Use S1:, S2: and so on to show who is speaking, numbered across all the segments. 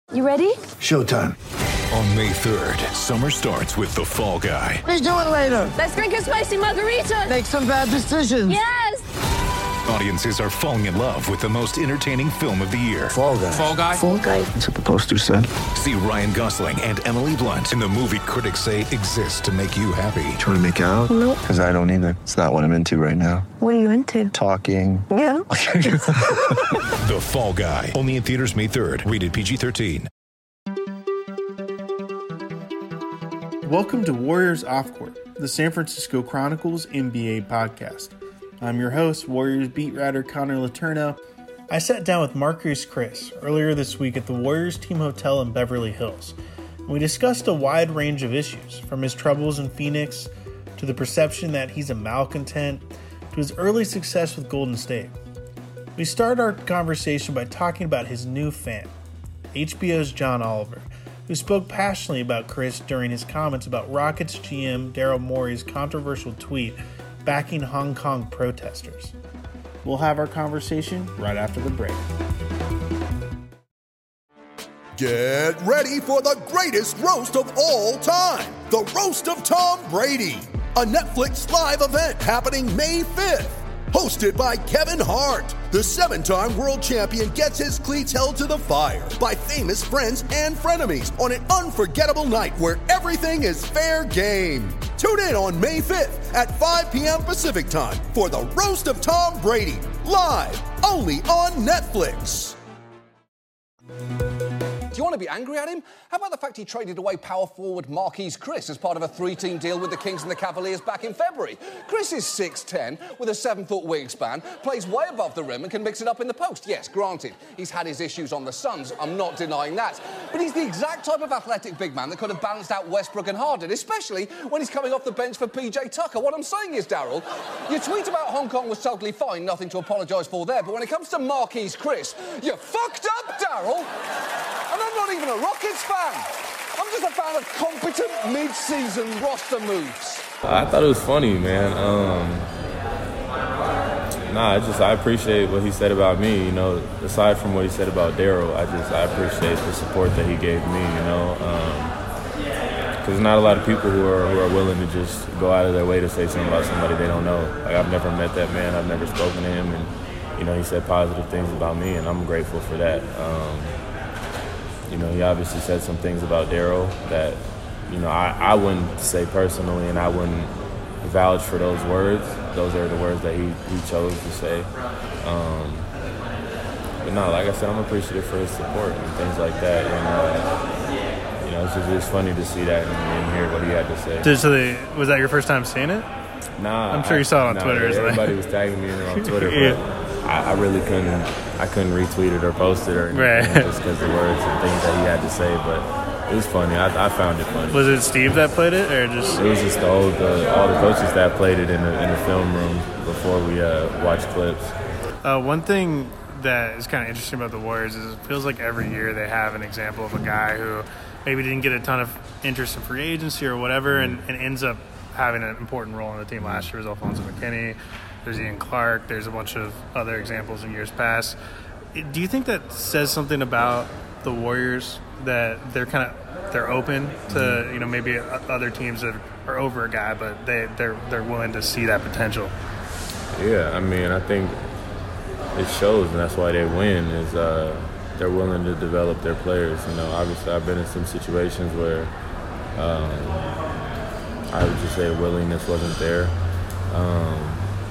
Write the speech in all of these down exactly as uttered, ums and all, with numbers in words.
S1: You ready?
S2: Showtime.
S3: On May third, summer starts with The Fall Guy.
S2: Let's do it later.
S1: Let's drink a spicy margarita.
S2: Make some bad decisions.
S1: Yes!
S3: Audiences are falling in love with the most entertaining film of the year.
S2: Fall Guy.
S3: Fall Guy?
S1: Fall Guy.
S2: That's what the poster said.
S3: See Ryan Gosling and Emily Blunt in the movie critics say exists to make you happy.
S2: Trying to make it out?
S1: Nope.
S2: Because I don't either. It's not what I'm into right now.
S1: What are you into?
S2: Talking.
S1: Yeah.
S3: The Fall Guy. Only in theaters May third. Rated P G thirteen.
S4: Welcome to Warriors Off Court, the San Francisco Chronicles N B A podcast. I'm your host, Warriors beat writer Connor Letourneau. I sat down with Marquese Chriss earlier this week at the Warriors Team Hotel in Beverly Hills. And we discussed a wide range of issues, from his troubles in Phoenix, to the perception that he's a malcontent, to his early success with Golden State. We started our conversation by talking about his new fan, H B O's John Oliver, who spoke passionately about Chriss during his comments about Rockets G M Daryl Morey's controversial tweet backing Hong Kong protesters. We'll have our conversation right after the break.
S5: Get ready for the greatest roast of all time, the Roast of Tom Brady, a Netflix live event happening May fifth. Hosted by Kevin Hart, the seven-time world champion gets his cleats held to the fire by famous friends and frenemies on an unforgettable night where everything is fair game. Tune in on May fifth at five p.m. Pacific time for the Roast of Tom Brady, live only on Netflix.
S6: Do you want to be angry at him? How about the fact he traded away power forward Marquese Chriss as part of a three-team deal with the Kings and the Cavaliers back in February? Chriss is six ten with a seven-foot wingspan, plays way above the rim and can mix it up in the post. Yes, granted, he's had his issues on the Suns. I'm not denying that. But he's the exact type of athletic big man that could have balanced out Westbrook and Harden, especially when he's coming off the bench for P J Tucker. What I'm saying is, Daryl, your tweet about Hong Kong was totally fine, nothing to apologise for there, but when it comes to Marquese Chriss, you fucked up, Daryl! And I'm not even a Rockets fan. I'm just a fan of competent mid-season roster moves.
S7: I thought it was funny, man. Um, nah, I just I appreciate what he said about me. You know, aside from what he said about Daryl, I just I appreciate the support that he gave me. You know, because um, there's not a lot of people who are who are willing to just go out of their way to say something about somebody they don't know. Like, I've never met that man. I've never spoken to him, and you know, he said positive things about me, and I'm grateful for that. Um, You know, he obviously said some things about Daryl that, you know, I, I wouldn't say personally, and I wouldn't vouch for those words. Those are the words that he, he chose to say. Um, but no, like I said, I'm appreciative for his support and things like that. And, uh, you know, it's just it's funny to see that and, and hear what he had to say.
S4: Did, so they, was that your first time seeing it?
S7: Nah.
S4: I'm sure you saw it on
S7: nah,
S4: Twitter.
S7: Everybody was tagging me in it on Twitter,
S4: yeah.
S7: but I, I really couldn't I couldn't retweet it or post it or anything,
S4: right.
S7: just because the words and things that he had to say. But it was funny. I, I found it funny.
S4: Was it Steve that played it, or just?
S7: It was just the old, the, all the coaches that played it in the in the film room before we uh, watched clips.
S4: Uh, one thing that is kind of interesting about the Warriors is it feels like every year they have an example of a guy who maybe didn't get a ton of interest in free agency or whatever, and, and ends up having an important role on the team. Last year was Alfonso McKinney. There's Ian Clark. There's a bunch of other examples in years past. Do you think that says something about the Warriors, that they're kind of they're open to, you know, maybe other teams that are over a guy, but they they're they're willing to see that potential?
S7: Yeah, I mean, I think it shows, and that's why they win. Is uh, they're willing to develop their players. You know, obviously, I've been in some situations where um, I would just say willingness wasn't there. Um,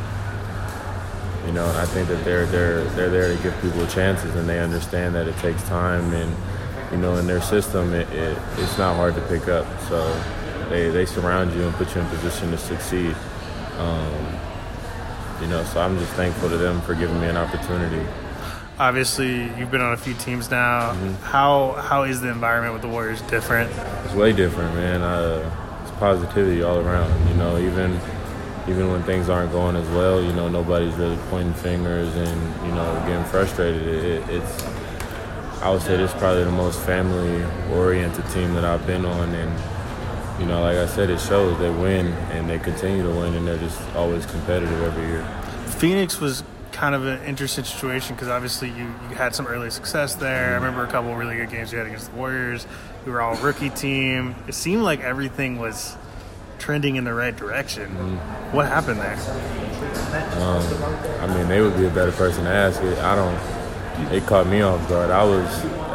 S7: You know, and I think that they're they're they're there to give people chances, and they understand that it takes time, and you know, in their system, it, it it's not hard to pick up. So they they surround you and put you in position to succeed. Um, you know, so I'm just thankful to them for giving me an opportunity.
S4: Obviously, you've been on a few teams now.
S7: Mm-hmm.
S4: How how is the environment with the Warriors different?
S7: It's way different, man. Uh, it's positivity all around. You know, even. Even when things aren't going as well, you know, nobody's really pointing fingers and, you know, getting frustrated. It, it, it's, I would say this is probably the most family-oriented team that I've been on. And, you know, like I said, it shows. They win and they continue to win, and they're just always competitive every year.
S4: Phoenix was kind of an interesting situation because obviously you, you had some early success there. I remember a couple of really good games you had against the Warriors. You were all rookie team. It seemed like everything was trending in the right direction. Mm-hmm. What happened there?
S7: Um, I mean, they would be a better person to ask it. I don't. It caught me off guard. I was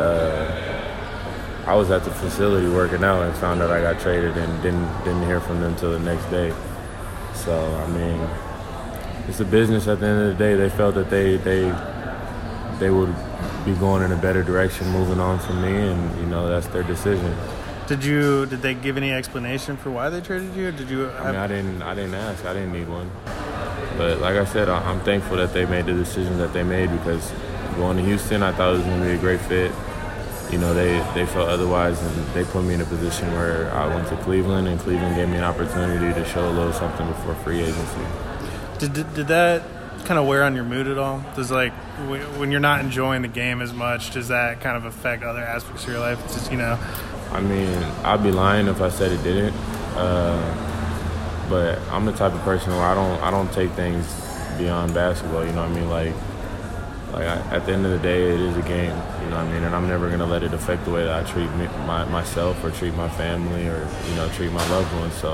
S7: uh, I was at the facility working out and found out I got traded and didn't didn't hear from them until the next day. So I mean, it's a business. At the end of the day, they felt that they they they would be going in a better direction, moving on from me, and you know that's their decision.
S4: Did you? Did they give any explanation for why they traded you? Or did you? Have...
S7: I mean, I didn't. I didn't ask. I didn't need one. But like I said, I'm thankful that they made the decision that they made because going to Houston, I thought it was going to be a great fit. You know, they, they felt otherwise, and they put me in a position where I went to Cleveland, and Cleveland gave me an opportunity to show a little something before free agency.
S4: Did did, did that kind of wear on your mood at all? Does like when you're not enjoying the game as much, does that kind of affect other aspects of your life? It's just, you know.
S7: I mean, I'd be lying if I said it didn't. Uh, but I'm the type of person where I don't I don't take things beyond basketball. You know what I mean? Like. Like I, at the end of the day, it is a game, you know what I mean? And I'm never going to let it affect the way that I treat me, my, myself or treat my family or, you know, treat my loved ones. So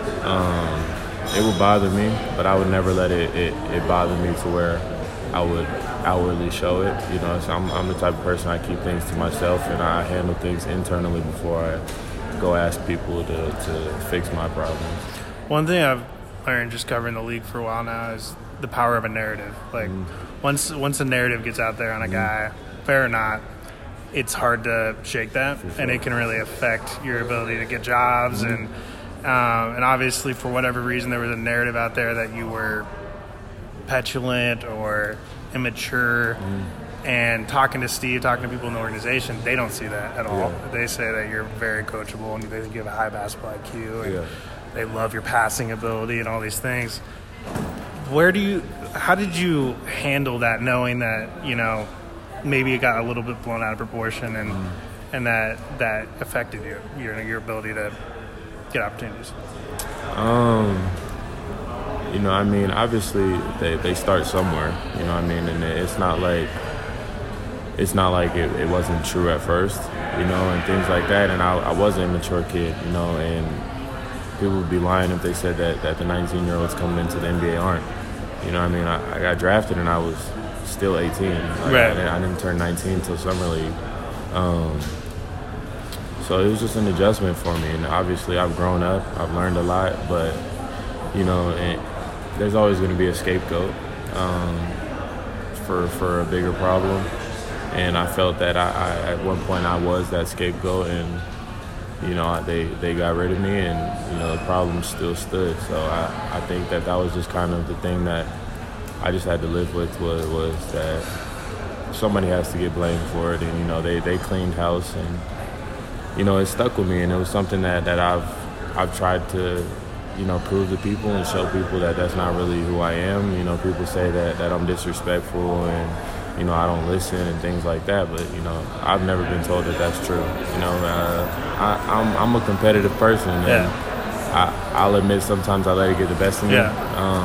S7: um, it would bother me, but I would never let it, it, it bother me to where I would outwardly show it. You know, so I'm, I'm the type of person I keep things to myself and I handle things internally before I go ask people to, to fix my problems.
S4: One thing I've learned just covering the league for a while now is the power of a narrative. Like mm-hmm. once once a narrative gets out there on a mm-hmm. guy, fair or not, it's hard to shake that, sure. and it can really affect your ability to get jobs. Mm-hmm. And um, and obviously, for whatever reason, there was a narrative out there that you were petulant or immature. Mm-hmm. And talking to Steve, talking to people in the organization, they don't see that at all. Yeah. They say that you're very coachable and they think you have a high basketball I Q. And yeah. they love your passing ability and all these things. Where do you, how did you handle that, knowing that, you know, maybe it got a little bit blown out of proportion and mm. and that that affected you, your your ability to get opportunities?
S7: Um, you know, I mean, obviously they, they start somewhere, you know what I mean? And it's not like, it's not like it, it wasn't true at first, you know, and things like that. And I, I was an immature kid, you know, and people would be lying if they said that, that the nineteen-year-olds coming into the N B A aren't. You know what I mean? I, I got drafted and I was still eighteen. Like,
S4: right.
S7: I, didn't, I didn't turn nineteen until summer league. Um, so it was just an adjustment for me. And obviously I've grown up. I've learned a lot. But, you know, and there's always going to be a scapegoat um, for, for a bigger problem. And I felt that I, I at one point I was that scapegoat. And, you know, they, they got rid of me and, you know, the problem still stood. So I, I think that that was just kind of the thing that I just had to live with was, was that somebody has to get blamed for it. And, you know, they, they cleaned house and, you know, it stuck with me. And it was something that, that I've I've tried to, you know, prove to people and show people that that's not really who I am. You know, people say that, that I'm disrespectful and, you know, I don't listen and things like that, but, you know, I've never been told that that's true. You know, uh, I, I'm, I'm a competitive person, and
S4: yeah.
S7: I, I'll admit sometimes I let it get the best of me.
S4: Yeah.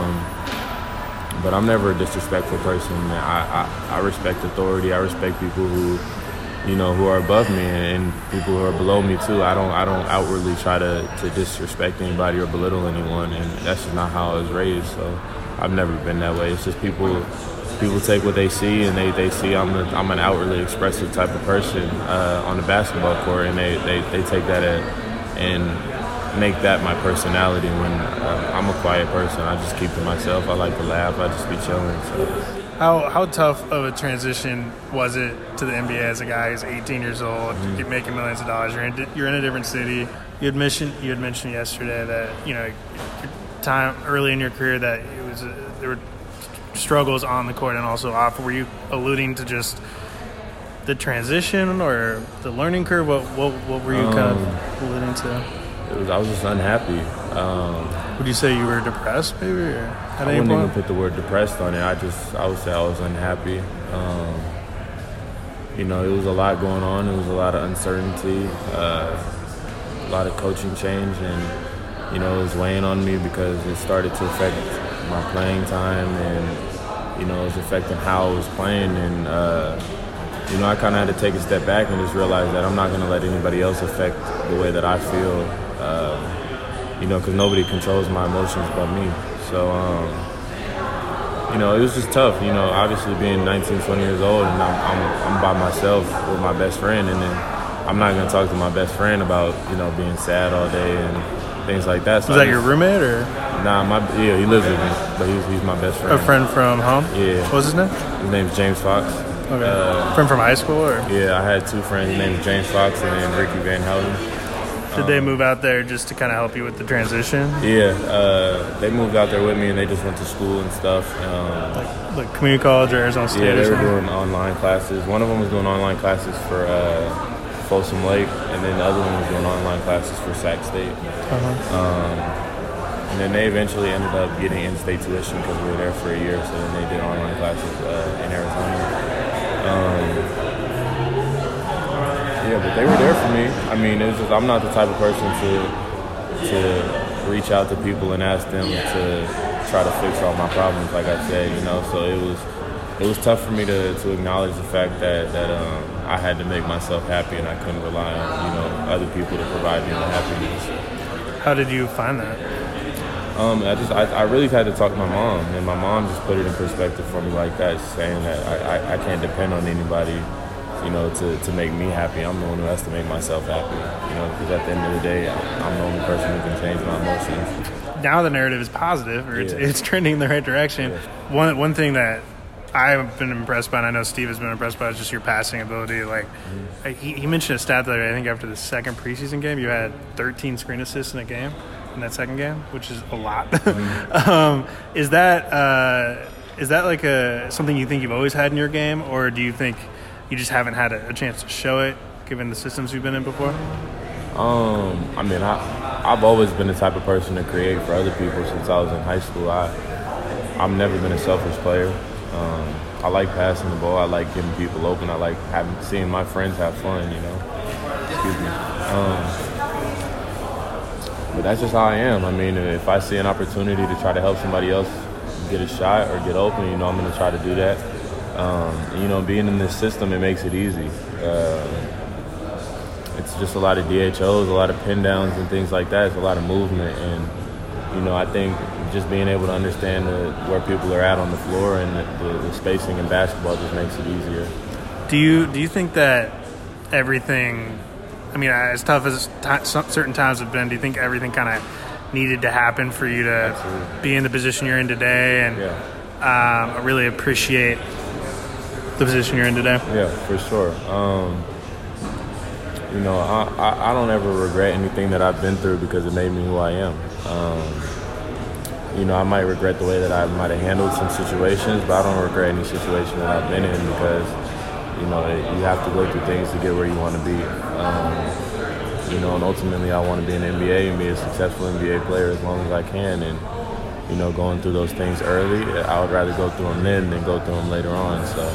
S7: Um, but I'm never a disrespectful person. I, I, I respect authority. I respect people who, you know, who are above me and people who are below me too. I don't, I don't outwardly try to, to disrespect anybody or belittle anyone, and that's just not how I was raised. So I've never been that way. It's just people. People take what they see, and they, they see I'm, a, I'm an outwardly expressive type of person uh, on the basketball court, and they, they, they take that at, and make that my personality when uh, I'm a quiet person. I just keep to myself. I like to laugh. I just be chilling. So.
S4: How how tough of a transition was it to the N B A as a guy who's eighteen years old, mm-hmm. you're making millions of dollars, you're in, you're in a different city. You had mentioned, you had mentioned yesterday that, you know, your time early in your career that it was a, there were struggles on the court and also off. Were you alluding to just the transition or the learning curve? What what, what were you um, kind of alluding to?
S7: It was I was just unhappy. Um,
S4: would you say you were depressed, maybe? Or at
S7: I
S4: any
S7: wouldn't
S4: point?
S7: even put the word depressed on it. I just I would say I was unhappy. Um, you know, it was a lot going on. It was a lot of uncertainty, uh, a lot of coaching change, and you know, it was weighing on me because it started to affect my playing time, and you know, it was affecting how I was playing. And, uh, you know, I kind of had to take a step back and just realize that I'm not going to let anybody else affect the way that I feel, uh, you know, because nobody controls my emotions but me. So, um, you know, it was just tough, you know, obviously being nineteen, twenty years old, and I'm, I'm, I'm by myself with my best friend, and then I'm not going to talk to my best friend about, you know, being sad all day and things like that. So
S4: Was that your roommate or?
S7: Nah, my yeah, he lives with me, but he's he's my best friend.
S4: A friend from home?
S7: Yeah.
S4: What's his name?
S7: His name's James Fox.
S4: Okay.
S7: Uh,
S4: friend from high school, or?
S7: Yeah, I had two friends. His name is James Fox and then Ricky Van Houten.
S4: Did
S7: um,
S4: they move out there just to kind of help you with the transition?
S7: Yeah, uh, they moved out there with me, and they just went to school and stuff. Um,
S4: like, like community college or Arizona State?
S7: Yeah, they
S4: or
S7: were
S4: something?
S7: doing online classes. One of them was doing online classes for uh, Folsom Lake, and then the other one was doing online classes for Sac State.
S4: Uh-huh.
S7: Um, and then they eventually ended up getting in-state tuition because we were there for a year, so then they did online classes uh, in Arizona. Um, yeah, but they were there for me. I mean, it was just, I'm not the type of person to to reach out to people and ask them to try to fix all my problems, like I said, you know. So it was it was tough for me to, to acknowledge the fact that that um, I had to make myself happy, and I couldn't rely on, you know, other people to provide me with happiness.
S4: How did you find that?
S7: Um, I just, I, I really had to talk to my mom, and my mom just put it in perspective for me like that, saying that I, I, I can't depend on anybody, you know, to, to make me happy. I'm the one who has to make myself happy, you know, because at the end of the day, I'm the only person who can change my emotions.
S4: Now the narrative is positive, or it's,
S7: Yeah.
S4: it's trending in the right direction.
S7: Yeah.
S4: One one thing that I've been impressed by, and I know Steve has been impressed by, is just your passing ability. Like,
S7: Mm-hmm.
S4: he, he mentioned a stat that I think after the second preseason game, you had thirteen screen assists in a game, in that second game, which is a lot.
S7: Mm-hmm.
S4: um, is that uh, is that like a something you think you've always had in your game, or do you think you just haven't had a, a chance to show it, given the systems you've been in before?
S7: Um, I mean, I, I've always been the type of person to create for other people since I was in high school. I, I've never been a selfish player. Um, I like passing the ball. I like getting people open. I like having seeing my friends have fun, you know. Excuse me. Um, but that's just how I am. I mean, if I see an opportunity to try to help somebody else get a shot or get open, you know, I'm going to try to do that. Um, and, you know, being in this system, it makes it easy. Uh, it's just a lot of D H Os, a lot of pin downs and things like that. It's a lot of movement. And, you know, I think just being able to understand the, where people are at on the floor and the, the, the spacing in basketball just makes it easier.
S4: Do you do you think that everything, I mean, as tough as t- some, certain times have been, do you think everything kind of needed to happen for you to
S7: Absolutely.
S4: be in the position you're in today and
S7: Yeah.
S4: um, really appreciate the position you're in today?
S7: Yeah, for sure. Um, you know, I, I, I don't ever regret anything that I've been through because it made me who I am. Um, you know, I might regret the way that I might have handled some situations, but I don't regret any situation that I've been in because, you know, it, you have to go through things to get where you want to be. Um, you know, and ultimately I want to be in the N B A and be a successful N B A player as long as I can. And, you know, going through those things early, I would rather go through them then than go through them later on, so.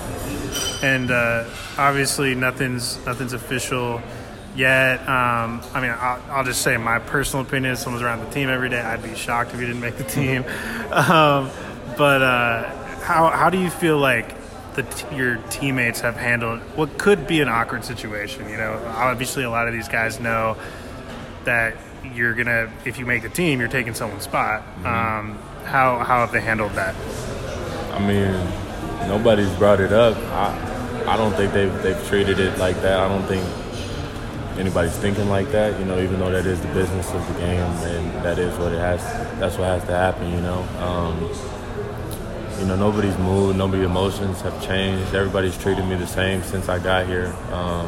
S4: And uh, obviously nothing's nothing's official yet. Um, I mean, I'll, I'll just say my personal opinion. If someone's around the team every day, I'd be shocked if you didn't make the team. Um, but uh, how how do you feel like the t- your teammates have handled what could be an awkward situation? You know, obviously a lot of these guys know that you're gonna, if you make the team, you're taking someone's spot.
S7: Mm-hmm.
S4: Um, how how have they handled that?
S7: I mean, nobody's brought it up. I I don't think they've they've treated it like that. I don't think anybody's thinking like that. You know, even though that is the business of the game and that is what it has. That's what has to happen. You know. Um, you know, nobody's mood, nobody's emotions have changed. Everybody's treated me the same since I got here. Um,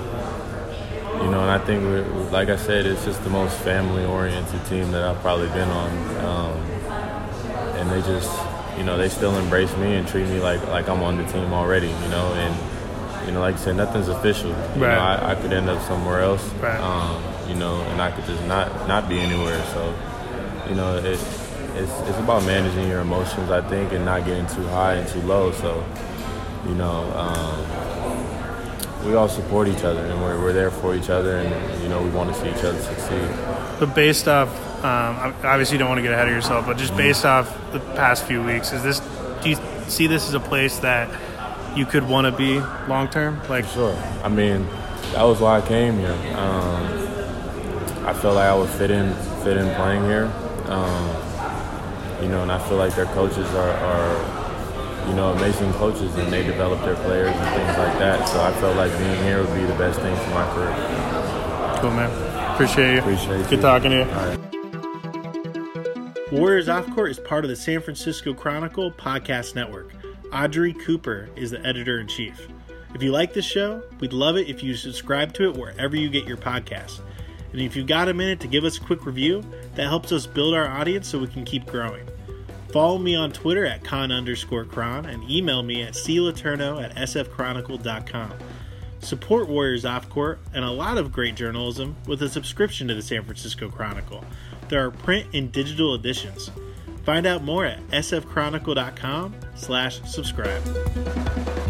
S7: you know, and I think, we're, like I said, it's just the most family-oriented team that I've probably been on. Um, and they just, you know, they still embrace me and treat me like, like I'm on the team already, you know. And, you know, like I said, nothing's official. You
S4: right.
S7: know, I, I could end up somewhere else,
S4: right.
S7: um, you know, and I could just not, not be anywhere. So, you know, it, it's it's about managing your emotions, I think, and not getting too high and too low. So, you know, um, we all support each other, and we're, we're there for each other, and, you know, we want to see each other succeed.
S4: But based off, um, obviously you don't want to get ahead of yourself, but just based off the past few weeks, is this, do you see this as a place that you could want to be long term? Like,
S7: sure. I mean, that was why I came here. Um, I felt like I would fit in, fit in playing here. Um, you know, and I feel like their coaches are, are, you know, amazing coaches, and they develop their players and things like that. So I felt like being here would be the best thing for my career.
S4: Cool, man. Appreciate you.
S7: Appreciate you.
S4: Good talking to you.
S7: All right.
S4: Warriors Off Court is part of the San Francisco Chronicle podcast network. Audrey Cooper is the editor-in-chief. If you like this show, we'd love it if you subscribe to it wherever you get your podcasts. And if you've got a minute to give us a quick review, that helps us build our audience so we can keep growing. Follow me on Twitter at con underscore cron and email me at cletourneau at sfchronicle dot com. Support Warriors Off Court and a lot of great journalism with a subscription to the San Francisco Chronicle. There are print and digital editions. Find out more at sfchronicle dot com slash subscribe.